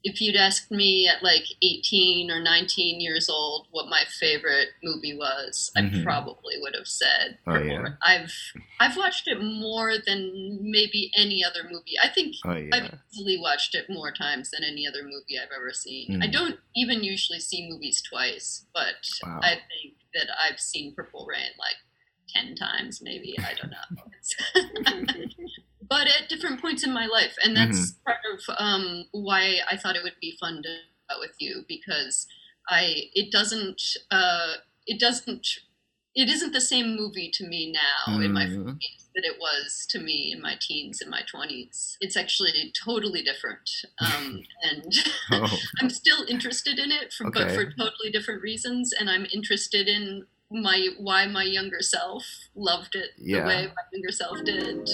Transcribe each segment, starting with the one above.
if you'd asked me at like 18 or 19 years old what my favorite movie was, I Hmm. probably would have said Oh Purple yeah. Rain. I've watched it more than maybe any other movie. I think Oh I've yeah. easily watched it more times than any other movie I've ever seen. I Mm. don't even usually see movies twice, but I Wow. think that I've seen Purple Rain like 10 times maybe. I don't know. But at different points in my life. And Hmm. that's part of why I thought it would be fun to chat with you because I it doesn't it isn't the same movie to me now in my Mm. 40s that it was to me in my teens and my 20s. It's actually totally different. And Oh, I'm still interested in it, but for okay. totally different reasons. And I'm interested in my why my younger self loved it the way Yeah. my younger self did.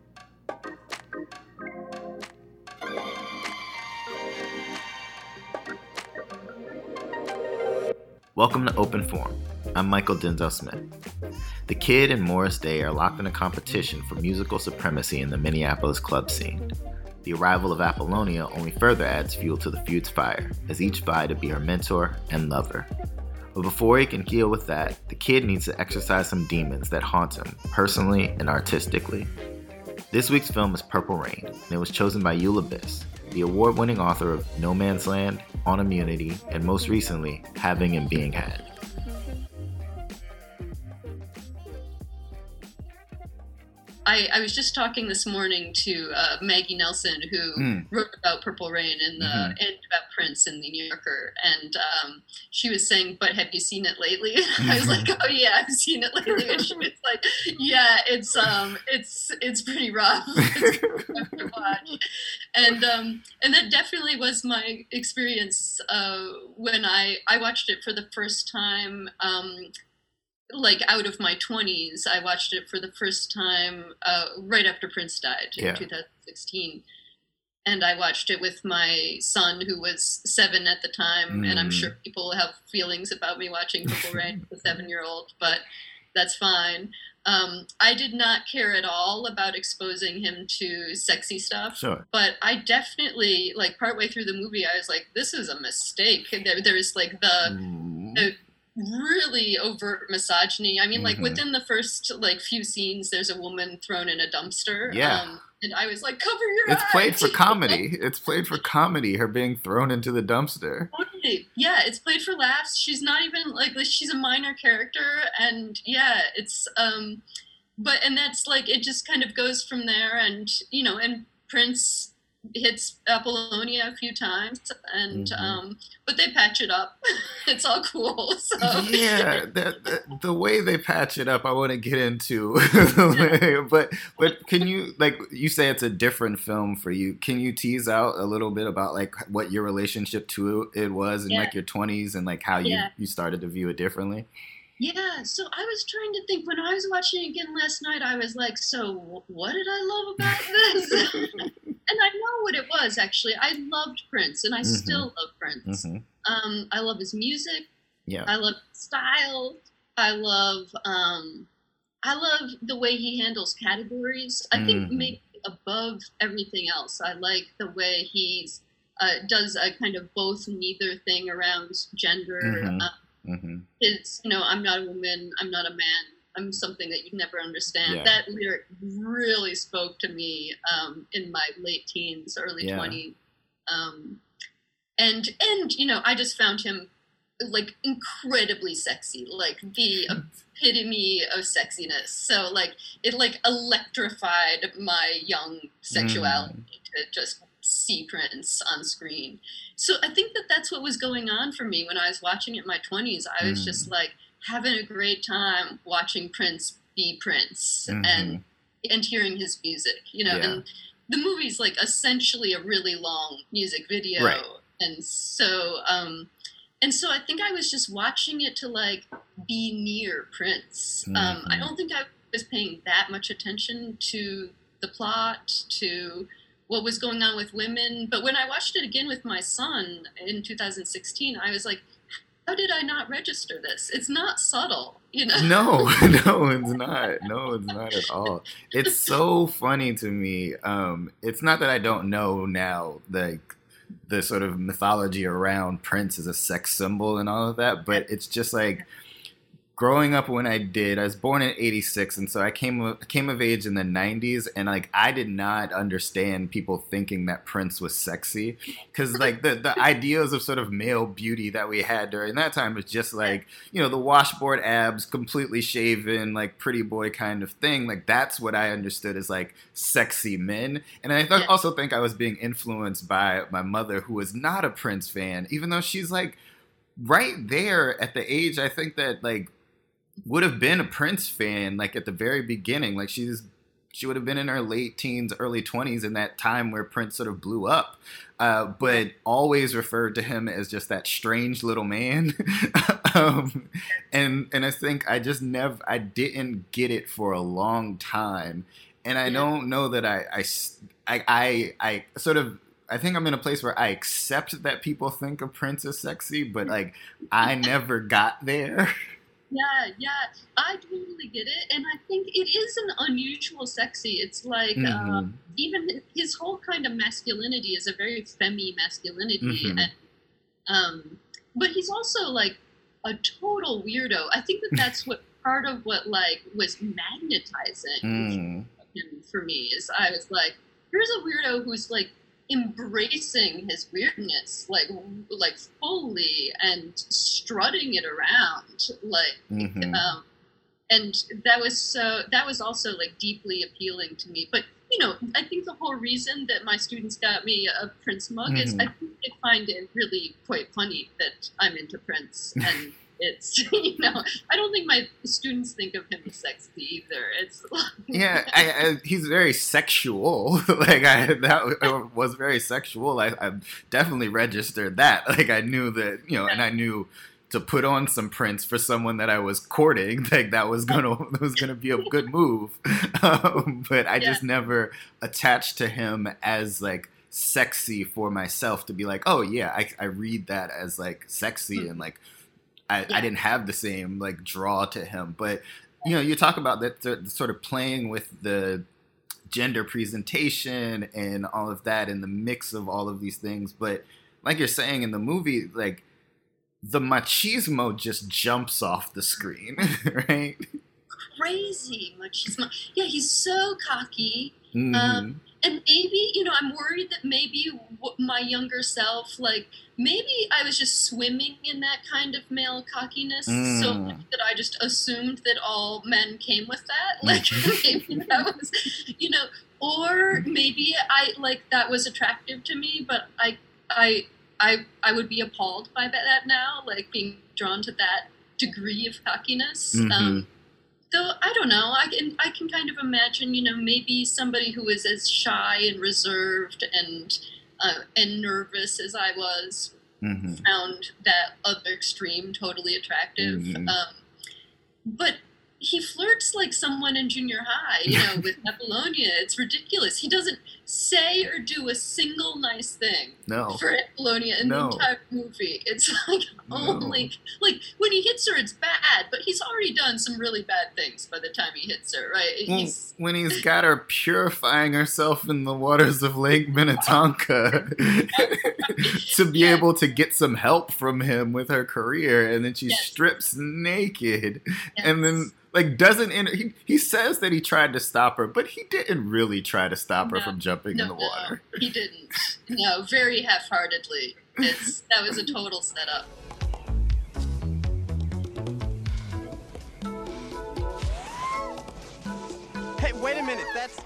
Welcome to Open Forum. I'm Michael Denzel Smith. The Kid and Morris Day are locked in a competition for musical supremacy in the Minneapolis club scene. The arrival of Apollonia only further adds fuel to the feud's fire, as each vie to be her mentor and lover. But before he can deal with that, the Kid needs to exorcise some demons that haunt him, personally and artistically. This week's film is Purple Rain, and it was chosen by Eula Biss, the award-winning author of No Man's Land, On Immunity, and most recently, Having and Being Had. I was just talking this morning to Maggie Nelson, who Mm. wrote about Purple Rain Mm-hmm. and about Prince in the New Yorker, and she was saying, "But have you seen it lately?" I was like, "Oh yeah, I've seen it lately," and she was like, "Yeah, it's pretty rough. It's pretty rough to watch," and that definitely was my experience when I watched it for the first time. Like out of my 20s, I watched it for the first time right after Prince died in Yeah. 2016. And I watched it with my son, who was 7 at the time. And I'm Mm. sure people have feelings about me watching Purple Rain with a 7-year-old, but that's fine. I did not care at all about exposing him to sexy stuff, Sure. but I definitely, like, partway through the movie, I was like, this is a mistake. There's like Mm. the really overt misogyny. I mean, like Mm-hmm. within the first like few scenes, there's a woman thrown in a dumpster, Yeah. and I was like, "Cover your It's played eyes!" for comedy. It's played for comedy, her being thrown into the dumpster. Totally. Yeah, it's played for laughs. She's not even like she's a minor character, and yeah, it's but and that's like it just kind of goes from there, and and Prince hits Apollonia a few times, and Mm-hmm. but they patch it up. It's all cool. So Yeah, the way they patch it up, I want to get into. yeah, but can you, like, you say it's a different film for you? Can you tease out a little bit about like what your relationship to it was in yeah, like your 20s and like how you yeah. you started to view it differently? Yeah, so I was trying to think when I was watching it again last night. I was like, so what did I love about this? And I know what it was actually. I loved Prince, and I Mm-hmm. still love Prince. Mm-hmm. I love his music. Yeah. I love his style. I love I love the way he handles categories. I think Mm-hmm. maybe above everything else, I like the way he's does a kind of both neither thing around gender. Mm-hmm. Mm-hmm. It's I'm not a woman, I'm not a man, I'm something that you'd never understand. Yeah. That lyric really spoke to me in my late teens, early Yeah. 20s. Um, and I just found him like incredibly sexy, like the epitome of sexiness. So like it like electrified my young Mm. sexuality to just see Prince on screen. So I think that that's what was going on for me when I was watching it in my 20s. I was just Mm. like having a great time watching Prince be Prince Mm-hmm. and hearing his music, Yeah. and the movie's like essentially a really long music Right. video. And so I think I was just watching it to like be near Prince. I Mm-hmm. don't think I was paying that much attention to the plot, to what was going on with women. But when I watched it again with my son in 2016, I was like, how did I not register this? It's not subtle. No, no, it's not. No, it's not at all. It's so funny to me. It's not that I don't know now, like the sort of mythology around Prince as a sex symbol and all of that, but it's just like growing up when I was born in '86, and so I came of age in the '90s, and like I did not understand people thinking that Prince was sexy, because like the ideas of sort of male beauty that we had during that time was just like, you know, the washboard abs, completely shaven, like pretty boy kind of thing. Like that's what I understood as like sexy men, and also think I was being influenced by my mother, who was not a Prince fan, even though she's like right there at the age I think that like would have been a Prince fan like at the very beginning. Like she would have been in her late teens, early 20s in that time where Prince sort of blew up, but always referred to him as just that strange little man. And I think I didn't get it for a long time, and I don't know that I sort of. I think I'm in a place where I accept that people think of Prince as sexy, but like I never got there. Yeah, I totally get it, and I think it is an unusual sexy. It's like even his whole kind of masculinity is a very femmy masculinity, and but he's also like a total weirdo. I think that's what part of what like was magnetizing him for me is I was like, here's a weirdo who's like embracing his weirdness like fully and strutting it around like and that was also like deeply appealing to me. But you know, I think the whole reason that my students got me a Prince mug is I think they find it really quite funny that I'm into Prince, and it's, you know, I don't think my students think of him as sexy either. It's yeah, he's very sexual. Like that was very sexual. I definitely registered that. Like I knew that, you know, and I knew to put on some Prince for someone that I was courting. Like that was gonna be a good move. But I just never attached to him as like sexy for myself to be like, oh yeah, I read that as like sexy and like. I didn't have the same like draw to him, but you know, you talk about that sort of playing with the gender presentation and all of that and the mix of all of these things. But like you're saying in the movie, like the machismo just jumps off the screen, right? Crazy machismo. Yeah, he's so cocky. And maybe, you know, I'm worried that maybe my younger self, like, maybe I was just swimming in that kind of male cockiness so much that I just assumed that all men came with that. Like, maybe that was, you know, or maybe that was attractive to me, but I would be appalled by that now, like, being drawn to that degree of cockiness. Though I don't know, I can kind of imagine, you know, maybe somebody who was as shy and reserved and nervous as I was found that other extreme totally attractive. But he flirts like someone in junior high, you know, with Apollonia. It's ridiculous. He doesn't say or do a single nice thing for Apollonia in the entire movie. It's like only like when he hits her, it's bad, but he's already done some really bad things by the time he hits her, right? When he's got her purifying herself in the waters of Lake Minnetonka to be able to get some help from him with her career, and then she strips naked, and then like he says that he tried to stop her, but he didn't really try to stop her from jumping in the water. No, he didn't. No, very half-heartedly. That was a total setup. Hey, wait a minute, that's...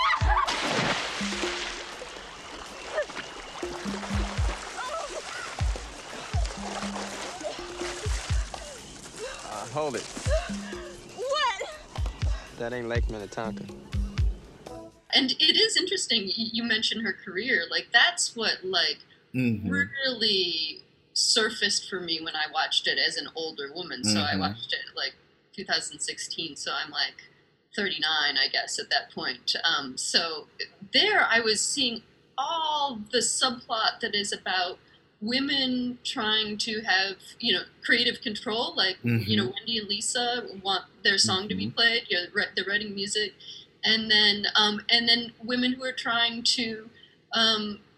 hold it. What? That ain't Lake Minnetonka. And it is interesting, you mentioned her career. Like, that's what, like, really surfaced for me when I watched it as an older woman. So I watched it, like, 2016, so I'm, like, 39, I guess, at that point. So there I was seeing all the subplot that is about women trying to have, you know, creative control, like, you know, Wendy and Lisa want their song to be played, you know, they're writing music, and then women who are trying to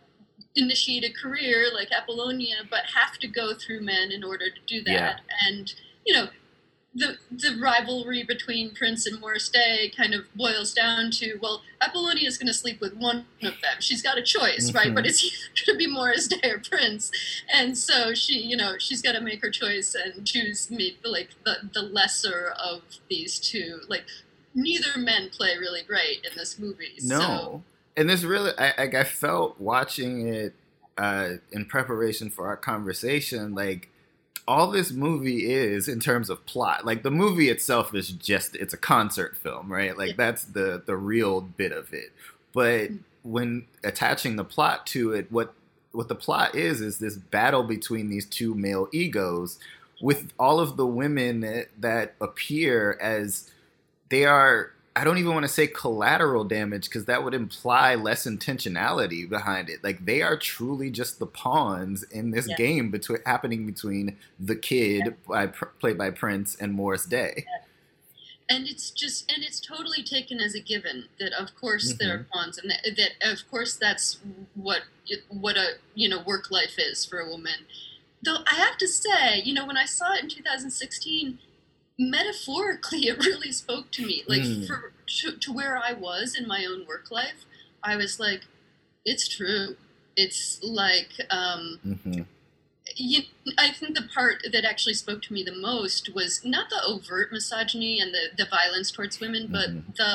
initiate a career like Apollonia, but have to go through men in order to do that. Yeah. And, you know, the rivalry between Prince and Morris Day kind of boils down to, well, Apollonia is going to sleep with one of them. She's got a choice, right? But it's either going to be Morris Day or Prince. And so she's got to make her choice and choose the lesser of these two. Like, neither men play really great in this movie. No. So. And this really, I felt watching it in preparation for our conversation, like, all this movie is in terms of plot, like the movie itself is just, it's a concert film, right? Like that's the real bit of it. But when attaching the plot to it, what the plot is this battle between these two male egos with all of the women that appear as they are, I don't even want to say collateral damage because that would imply less intentionality behind it. Like they are truly just the pawns in this game happening between the kid played by Prince and Morris Day. And it's totally taken as a given that of course there are pawns and that of course that's what a work life is for a woman. Though I have to say, when I saw it in 2016. Metaphorically, it really spoke to me. Like to where I was in my own work life, I was like, it's true. It's like, I think the part that actually spoke to me the most was not the overt misogyny and the violence towards women, but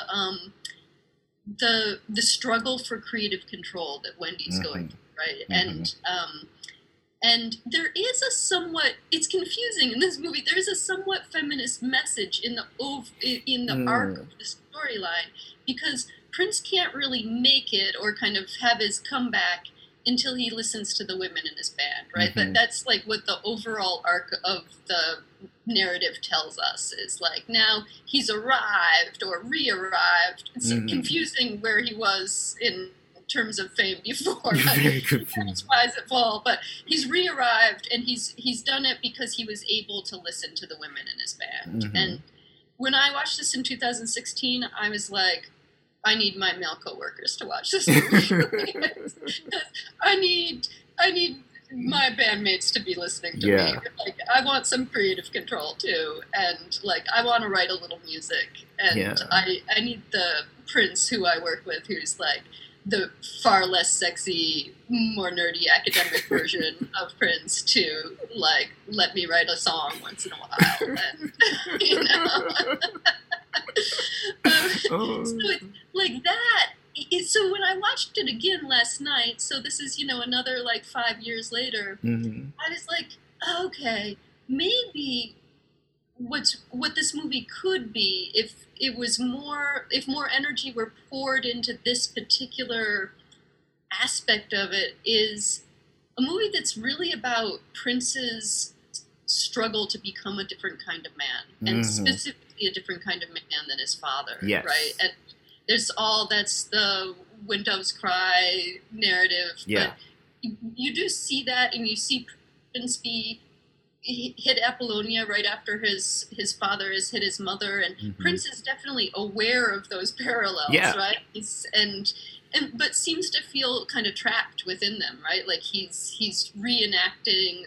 the struggle for creative control that Wendy's going through, right? And there is a somewhat, it's confusing in this movie, there's a somewhat feminist message in the arc of the storyline, because Prince can't really make it or kind of have his comeback until he listens to the women in his band, right? But that's like what the overall arc of the narrative tells us is like, now he's arrived or re-arrived. It's confusing where he was in terms of fame before. Very confusing. Rise and fall, but he's re-arrived and he's done it because he was able to listen to the women in his band. And when I watched this in 2016, I was like, I need my male coworkers to watch this movie. I need my bandmates to be listening to me. Like, I want some creative control too, and like I want to write a little music, and I need the Prince who I work with, who's like the far less sexy, more nerdy academic version of Prince, to like let me write a song once in a while, and so it's like that. So when I watched it again last night, so this is another like 5 years later, I was like, okay, maybe what this movie could be if more energy were poured into this particular aspect of it, is a movie that's really about Prince's struggle to become a different kind of man, and specifically a different kind of man than his father, right? And that's the When Doves Cry narrative, but you do see that, and you see Prince hit Apollonia right after his father has hit his mother, and Prince is definitely aware of those parallels, right? But seems to feel kind of trapped within them, right? Like he's reenacting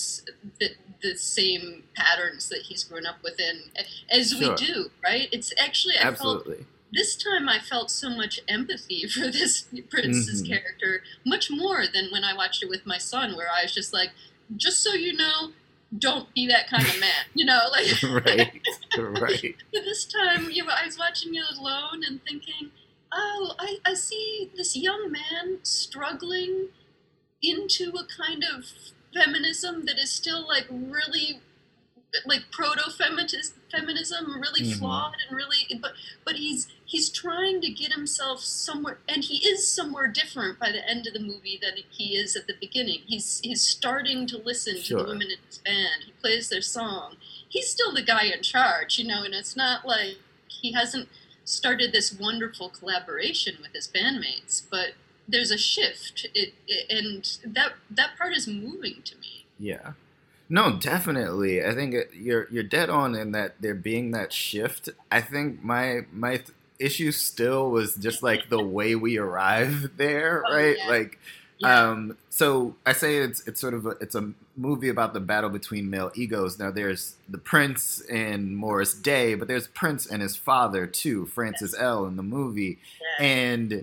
the same patterns that he's grown up within, as we do, right? It's actually this time I felt so much empathy for this Prince's character, much more than when I watched it with my son, where I was just like, just so you know, don't be that kind of man, like right. But this time, I was watching it alone and thinking, oh, I see this young man struggling into a kind of feminism that is still like really like proto-feminism, really flawed and really, but he's trying to get himself somewhere, and he is somewhere different by the end of the movie than he is at the beginning. He's starting to listen to the women in his band. He plays their song. He's still the guy in charge, and it's not like he hasn't started this wonderful collaboration with his bandmates, but there's a shift, and that part is moving to me. Yeah. No, definitely. I think you're dead on in that there being that shift. I think my issue still was just like the way we arrived there, right? Yeah. Like Yeah. So I say it's sort of it's a movie about the battle between male egos. Now there's the Prince and Morris Day, but there's Prince and his father too, Francis Yes. L. in the movie, Yeah. and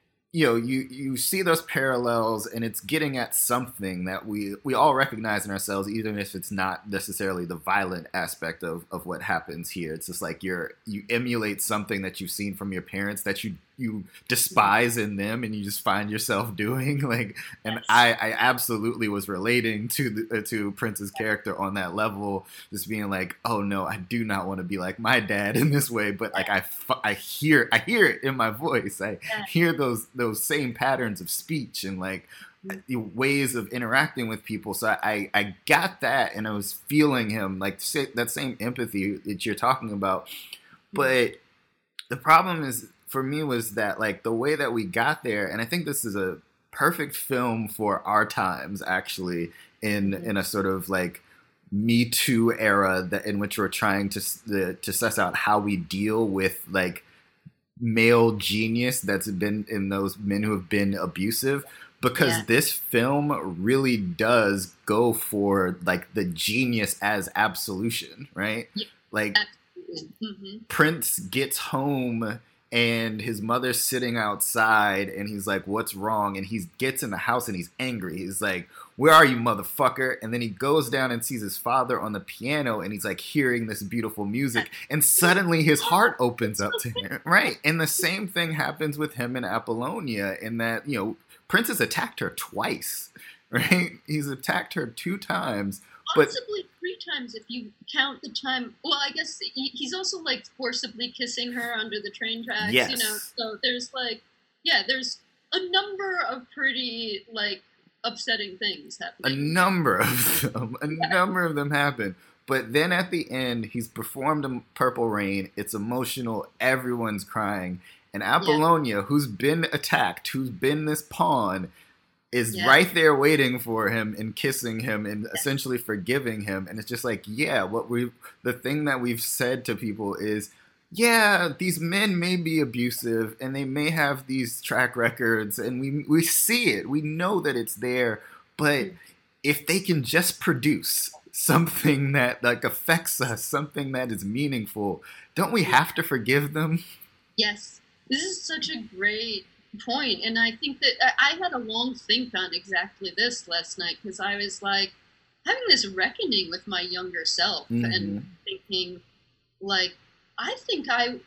you see those parallels, and it's getting at something that we all recognize in ourselves, even if it's not necessarily the violent aspect of what happens here. It's just like you emulate something that you've seen from your parents that you despise in them, and you just find yourself doing like. And Yes. I absolutely was relating to Prince's character on that level, just being like, oh no, I do not want to be like my dad in this way, but like I hear it in my voice. I Yeah. hear those same patterns of speech and like ways of interacting with people. So I got that, and I was feeling him, like that same empathy that you're talking about. But the problem is for me was that like the way that we got there, and I think this is a perfect film for our times actually, in a sort of like Me Too era that in which we're trying to suss out how we deal with like male genius that's been in those men who have been abusive, because Yeah. this film really does go for like the genius as absolution, right? Yeah. Like Absolutely. Prince gets home and his mother's sitting outside and he's like, what's wrong? And he gets in the house and he's angry. He's like, where are you, motherfucker? And then he goes down and sees his father on the piano and he's like hearing this beautiful music, and suddenly his heart opens up to him. Right. And the same thing happens with him and Apollonia, in that, Prince has attacked her twice, right? He's attacked her 2 times. But Possibly 3 times if you count the time. Well, I guess he's also like forcibly kissing her under the train tracks. yes, So there's like, yeah, there's a number of pretty like upsetting things a happening. number of them, number of them happen. But then at the end, he's performed a Purple Rain. It's emotional. Everyone's crying. And Apollonia, who's been attacked, who's been this pawn, is right there waiting for him and kissing him and essentially forgiving him. And it's just like, the thing that we've said to people is, yeah, these men may be abusive and they may have these track records, and we see it. We know that it's there. But if they can just produce something that like affects us, something that is meaningful, don't we have to forgive them? Yes. This is such a great point, and I think that I had a long think on exactly this last night, because I was like having this reckoning with my younger self and thinking like, I think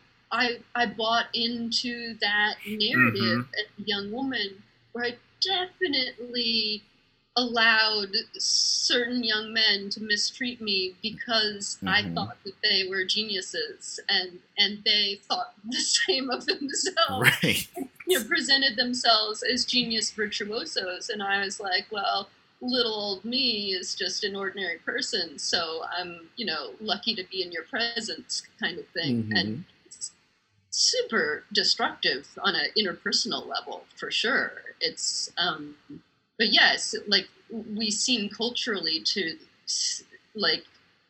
I bought into that narrative as a young woman, where I definitely allowed certain young men to mistreat me because I thought that they were geniuses, and they thought the same of themselves. Right. Presented themselves as genius virtuosos, and I was like, well, little old me is just an ordinary person, so I'm lucky to be in your presence, kind of thing. And it's super destructive on an interpersonal level, for sure. It's but yes, like we seem culturally to like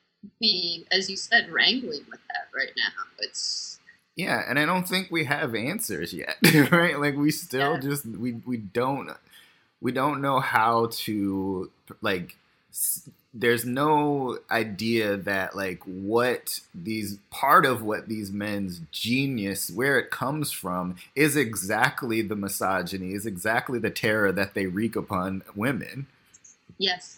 be, as you said, wrangling with that right now. It's and I don't think we have answers yet, right? Like we still just we don't know how to like. There's no idea that like what these part of what these men's genius, where it comes from, is exactly the misogyny, is exactly the terror that they wreak upon women. Yes.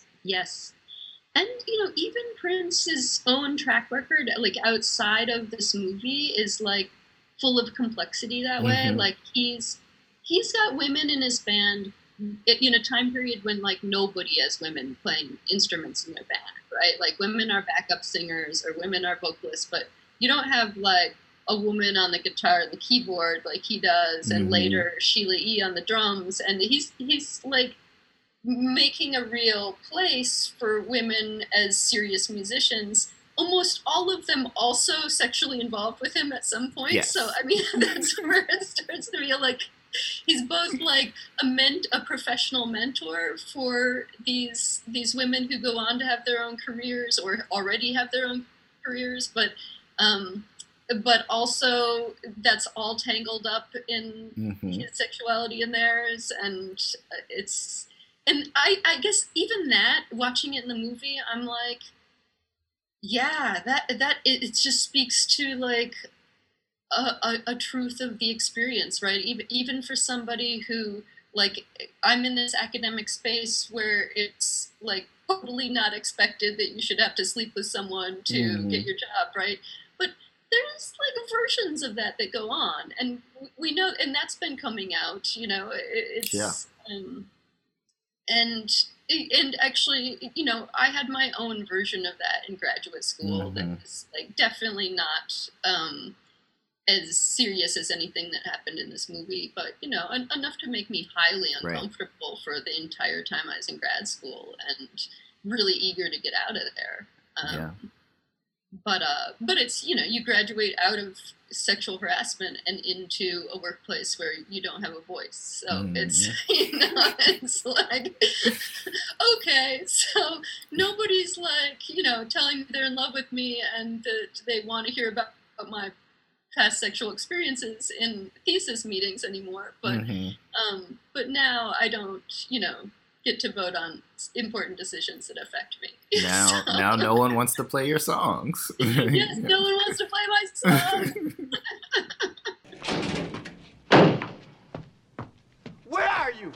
And even Prince's own track record, like outside of this movie, is like full of complexity that way. Like he's got women in his band in a time period when like nobody has women playing instruments in their band, right? Like women are backup singers or women are vocalists, but you don't have like a woman on the guitar and the keyboard like he does, and later Sheila E. on the drums, and he's like making a real place for women as serious musicians. Almost all of them also sexually involved with him at some point. Yes. So I mean, that's where it starts to feel like he's both like a professional mentor for these women who go on to have their own careers or already have their own careers, but but also that's all tangled up in his sexuality and theirs, and I guess even that, watching it in the movie, I'm like, yeah, it just speaks to like a truth of the experience, right? Even for somebody who, like, I'm in this academic space where it's like totally not expected that you should have to sleep with someone to get your job, right? But there's like versions of that go on, and we know, and that's been coming out, you know. And actually, you know, I had my own version of that in graduate school that was like definitely not as serious as anything that happened in this movie, but, you know, enough to make me highly uncomfortable for the entire time I was in grad school and really eager to get out of there. But it's, you know, you graduate out of sexual harassment and into a workplace where you don't have a voice. So it's, you know, it's like, okay, so nobody's like, you know, telling me they're in love with me and that they want to hear about my past sexual experiences in thesis meetings anymore. But now I don't, you know, get to vote on important decisions that affect me. Now no one wants to play your songs. Yes, no one wants to play my songs. Where are you?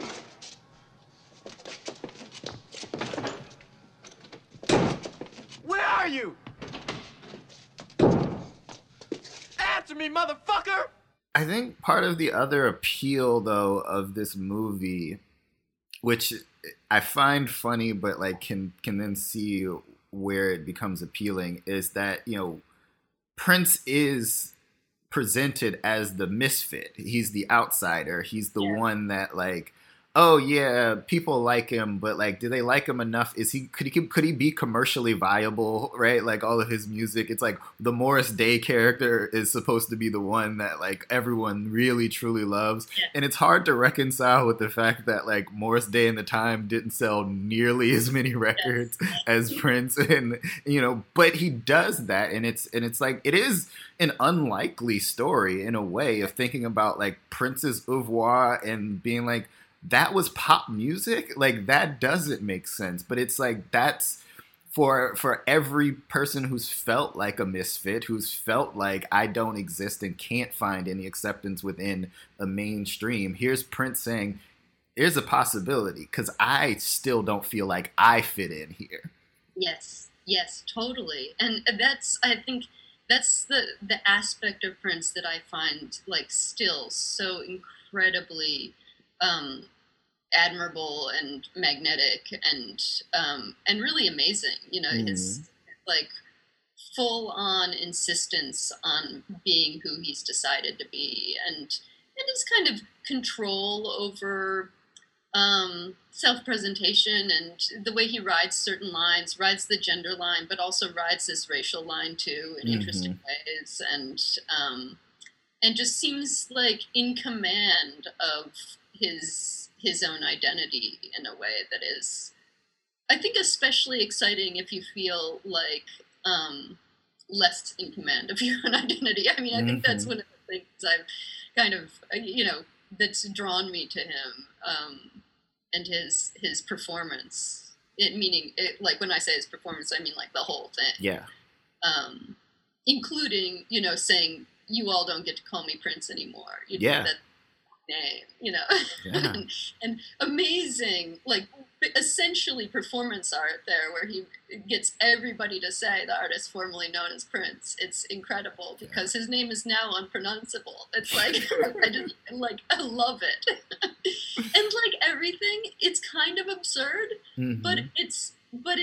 Where are you? Answer me, motherfucker! I think part of the other appeal, though, of this movie, which I find funny, but like can then see where it becomes appealing, is that, you know, Prince is presented as the misfit. He's the outsider. He's the one that, like, oh yeah, people like him, but like, do they like him enough? Could he be commercially viable, right? Like, all of his music, it's like the Morris Day character is supposed to be the one that like everyone really truly loves, and it's hard to reconcile with the fact that like Morris Day in the time didn't sell nearly as many records as Prince, and, you know, but he does that, and it's like, it is an unlikely story in a way of thinking about like Prince's oeuvre and being like, that was pop music? Like, that doesn't make sense. But it's like, that's for every person who's felt like a misfit, who's felt like I don't exist and can't find any acceptance within a mainstream. Here's Prince saying, here's a possibility, because I still don't feel like I fit in here. Yes, totally. And I think that's the aspect of Prince that I find like still so incredibly admirable and magnetic and really amazing. You know, his like full on insistence on being who he's decided to be, and his kind of control over self-presentation and the way he rides certain lines, rides the gender line, but also rides this racial line too in interesting ways, and just seems like in command of his own identity in a way that is, I think, especially exciting if you feel like less in command of your own identity. I mean, I think that's one of the things I've kind of, you know, that's drawn me to him, and his performance. Meaning, like, when I say his performance, I mean like the whole thing. Yeah. Including, you know, saying, you all don't get to call me Prince anymore. You know, that name, you know. and amazing, like, essentially performance art there, where he gets everybody to say the artist formerly known as Prince. It's incredible because his name is now unpronounceable. It's like, I love it. And like everything, it's kind of absurd, but it's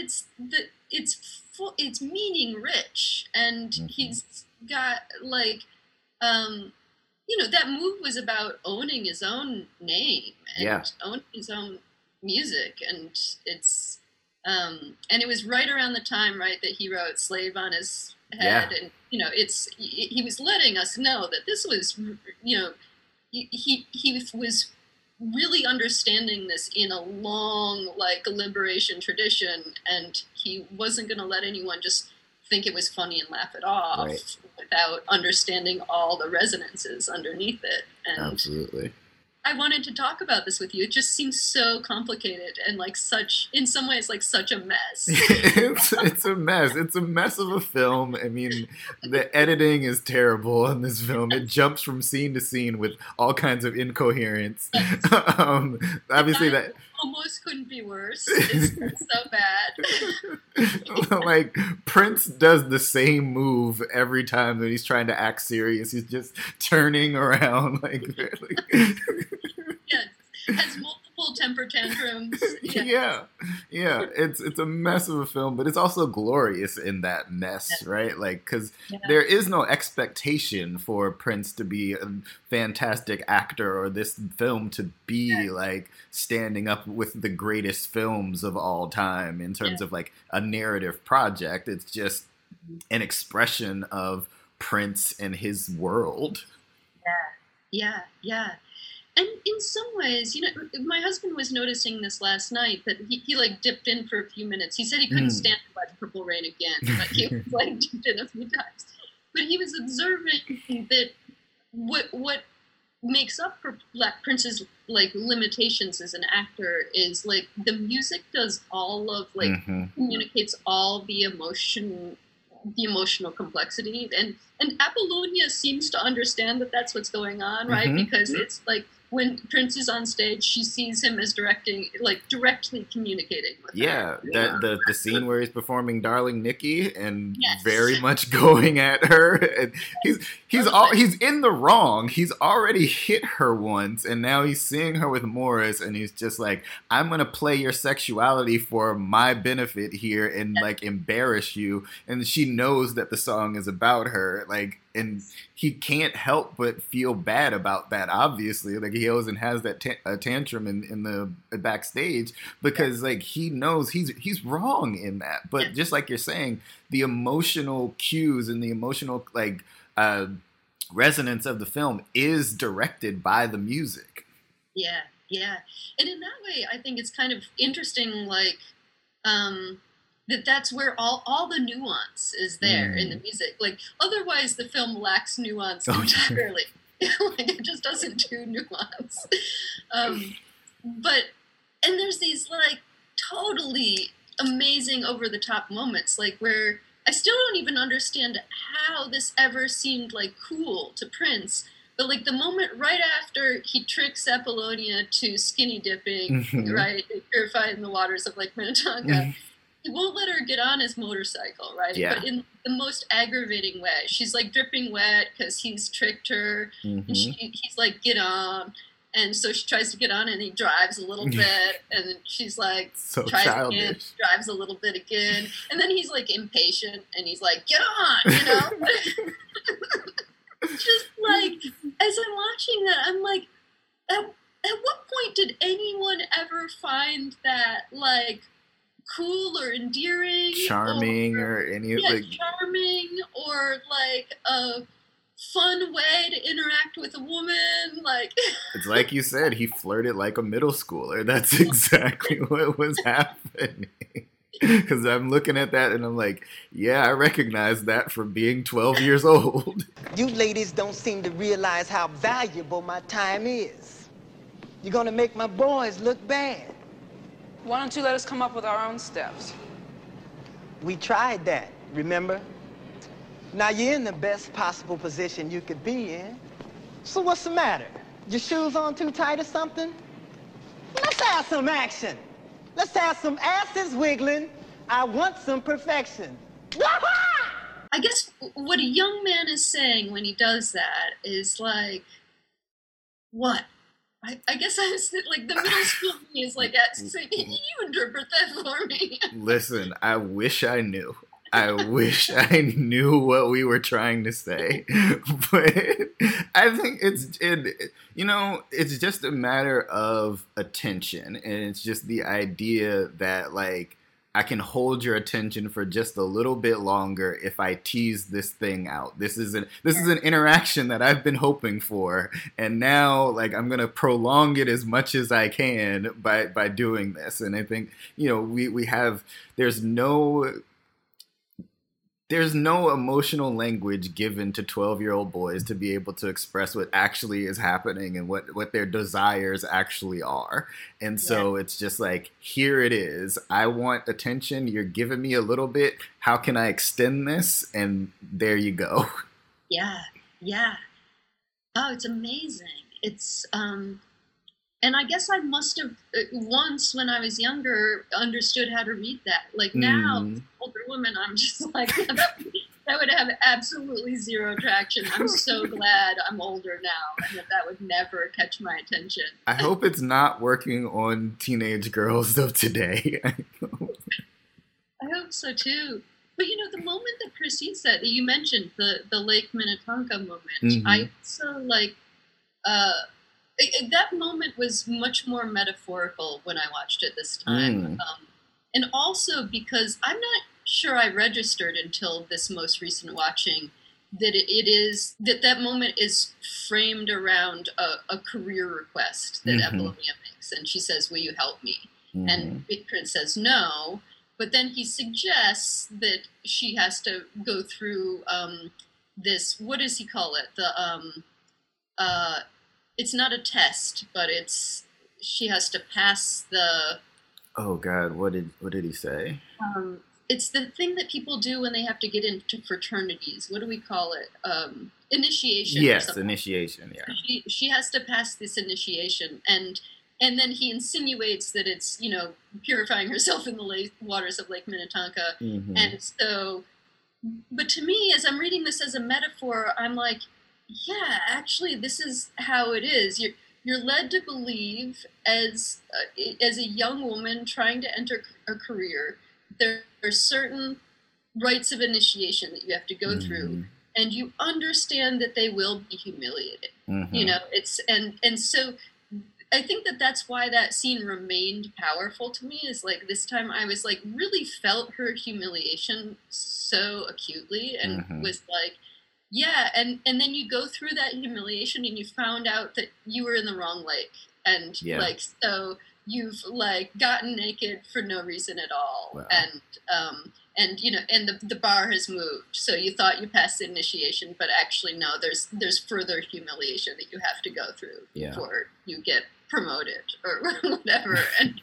meaning rich, and he's got like, you know, that move was about owning his own name and owning his own music, and it's and it was right around the time, right, that he wrote "Slave on His Head," and, you know, he was letting us know that this was, you know, he was really understanding this in a long, like, liberation tradition, and he wasn't going to let anyone just think it was funny and laugh it off without understanding all the resonances underneath it. And Absolutely. I wanted to talk about this with you. It just seems so complicated and like in some ways, like such a mess. It's a mess. It's a mess of a film. I mean, the editing is terrible in this film. It jumps from scene to scene with all kinds of incoherence. Obviously, that almost couldn't be worse. It's so bad. Like, Prince does the same move every time that he's trying to act serious. He's just turning around like yeah, has multiple temper tantrums. Yeah. It's a mess of a film, but it's also glorious in that mess, right? Like, because there is no expectation for Prince to be a fantastic actor or this film to be like standing up with the greatest films of all time in terms of like a narrative project. It's just an expression of Prince and his world. Yeah. And in some ways, you know, my husband was noticing this last night, that he like dipped in for a few minutes. He said he couldn't stand to watch Purple Rain again. Like, he was like dipped in a few times. But he was observing that what makes up for Black Prince's like limitations as an actor is like the music does all of like communicates all the emotional complexity, and Apollonia seems to understand that that's what's going on, right? Because it's like when Prince is on stage, she sees him as directly communicating with her. The scene where he's performing "Darling Nikki" and very much going at her. And he's in the wrong. He's already hit her once, and now he's seeing her with Morris, and he's just like, "I'm gonna play your sexuality for my benefit here and like embarrass you." And she knows that the song is about her, like. And he can't help but feel bad about that, obviously. Like, he always has that tantrum in the backstage because, like, he knows he's wrong in that. But just like you're saying, the emotional cues and the emotional, like, resonance of the film is directed by the music. Yeah. And in that way, I think it's kind of interesting, like, that's where all the nuance is there in the music. Like, otherwise the film lacks nuance entirely. Like, it just doesn't do nuance. And there's these like totally amazing over the top moments, like where I still don't even understand how this ever seemed like cool to Prince. But like the moment right after he tricks Apollonia to skinny dipping, right, purified in the waters of Lake Minnetonka. He won't let her get on his motorcycle, right? Yeah. But in the most aggravating way. She's like dripping wet because he's tricked her. And he's like, get on. And so she tries to get on, and he drives a little bit. And then she's like, so tries childish. again, drives a little bit again. And then he's like impatient, and he's like, get on, you know? Just like, as I'm watching that, I'm like, at what point did anyone ever find that, like, cool or endearing, charming, or any like charming, or like a fun way to interact with a woman? Like, it's like you said, he flirted like a middle schooler. That's exactly what was happening. Because I'm looking at that and I'm like, yeah, I recognize that from being 12 years old. You ladies don't seem to realize how valuable my time is. You're gonna make my boys look bad. Why don't you let us come up with our own steps? We tried that, remember? Now you're in the best possible position you could be in. So what's the matter? Your shoes on too tight or something? Let's have some action. Let's have some asses wiggling. I want some perfection. I guess what a young man is saying when he does that is like, what? I guess I was like, the middle school me is like, saying, you interpret that for me. Listen, I wish I knew. I wish I knew what we were trying to say. But I think it's just a matter of attention. And it's just the idea that, like, I can hold your attention for just a little bit longer if I tease this thing out. This is an interaction that I've been hoping for, and now, like, I'm gonna prolong it as much as I can by doing this. And I think, we have, there's no there's no emotional language given to 12-year-old boys to be able to express what actually is happening and what their desires actually are. And so it's just like, here it is. I want attention. You're giving me a little bit. How can I extend this? And there you go. Yeah. Yeah. Oh, it's amazing. It's, and I guess I must have once when I was younger understood how to read that. Like now, older woman, I'm just like, that would have absolutely zero traction. I'm so glad I'm older now and that would never catch my attention. I hope it's not working on teenage girls of today. I hope so too. But the moment that precedes that you mentioned, the Lake Minnetonka moment, I also like, that moment was much more metaphorical when I watched it this time. And also because I'm not sure I registered until this most recent watching that it is that moment is framed around a career request that Apollonia makes. And she says, will you help me? And Prince says no. But then he suggests that she has to go through this, what does he call it? It's not a test, but she has to pass the... Oh God, what did he say? It's the thing that people do when they have to get into fraternities. What do we call it? Initiation. Yes, initiation, yeah. She has to pass this initiation, and then he insinuates that it's, purifying herself in the waters of Lake Minnetonka. And so, but to me, as I'm reading this as a metaphor, I'm like, yeah, actually, this is how it is. You're led to believe as a young woman trying to enter a career, there are certain rites of initiation that you have to go through, and you understand that they will be humiliated. It's and so I think that's why that scene remained powerful to me. Is like this time I was like really felt her humiliation so acutely, and was like. Yeah, and then you go through that humiliation and you found out that you were in the wrong lake. And so you've gotten naked for no reason at all. Wow. And the bar has moved. So you thought you passed the initiation, but actually no, there's further humiliation that you have to go through before you get promoted or whatever. And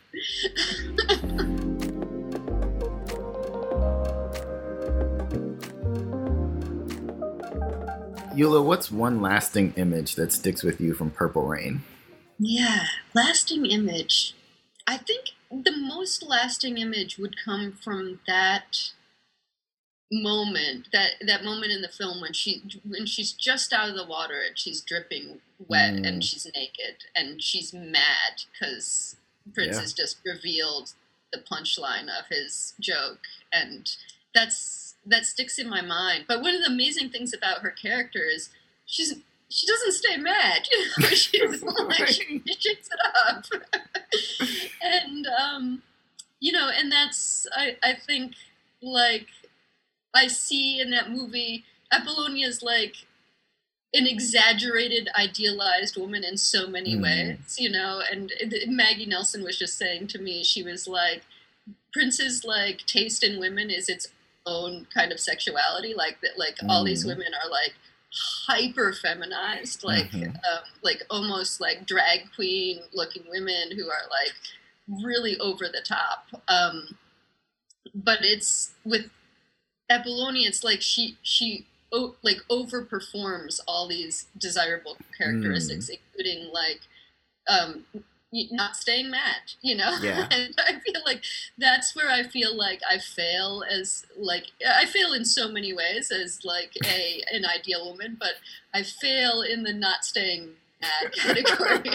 Eula, what's one lasting image that sticks with you from Purple Rain? Yeah, lasting image. I think the most lasting image would come from that moment, that moment in the film when she's just out of the water and she's dripping wet and she's naked and she's mad because Prince has just revealed the punchline of his joke, and that sticks in my mind. But one of the amazing things about her character is she doesn't stay mad. She's like, she shakes it up. And, and that's, I think, like, I see in that movie, Apollonia's like an exaggerated, idealized woman in so many ways, and Maggie Nelson was just saying to me, she was like, Prince's, like, taste in women is its own kind of sexuality, like that, like all these women are like hyper feminized, like almost like drag queen looking women who are like really over the top. But it's with Apollonia, it's like she like overperforms all these desirable characteristics, including like not staying mad, Yeah. And I feel like that's where I feel like I fail I fail in so many ways as like an ideal woman, but I fail in the not staying mad category.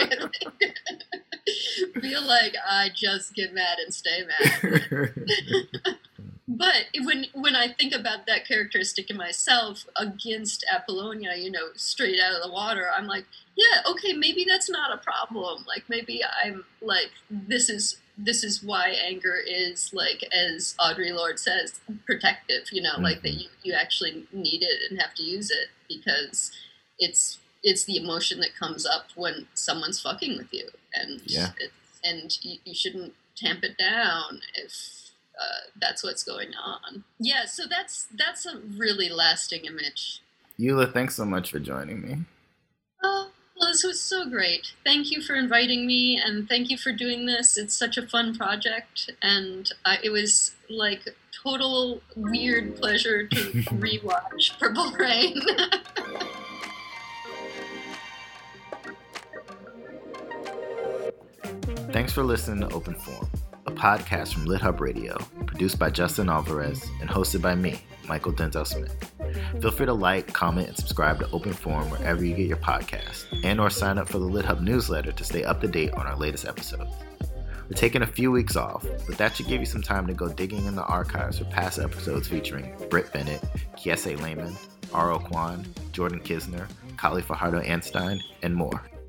Feel like I just get mad and stay mad. But when I think about that characteristic in myself against Apollonia, straight out of the water, I'm like, yeah, okay, maybe that's not a problem. Like maybe I'm like, this is why anger is, like, as Audre Lorde says, protective. Like that you actually need it and have to use it because it's the emotion that comes up when someone's fucking with you, and you shouldn't tamp it down if that's what's going on. Yeah, so that's a really lasting image. Eula, thanks so much for joining me. Oh, well, this was so great. Thank you for inviting me, and thank you for doing this. It's such a fun project, and it was like total weird pleasure to rewatch Purple Rain. Thanks for listening to Open Forum, a podcast from Lit Hub Radio, produced by Justin Alvarez and hosted by me, Michael Denzel Smith. Feel free to like, comment, and subscribe to Open Forum wherever you get your podcasts, and or sign up for the Lit Hub newsletter to stay up to date on our latest episodes. We're taking a few weeks off, but that should give you some time to go digging in the archives for past episodes featuring Britt Bennett, Kiese Lehman, Aro Kwan, Jordan Kisner, Kali Fajardo Anstein, and more.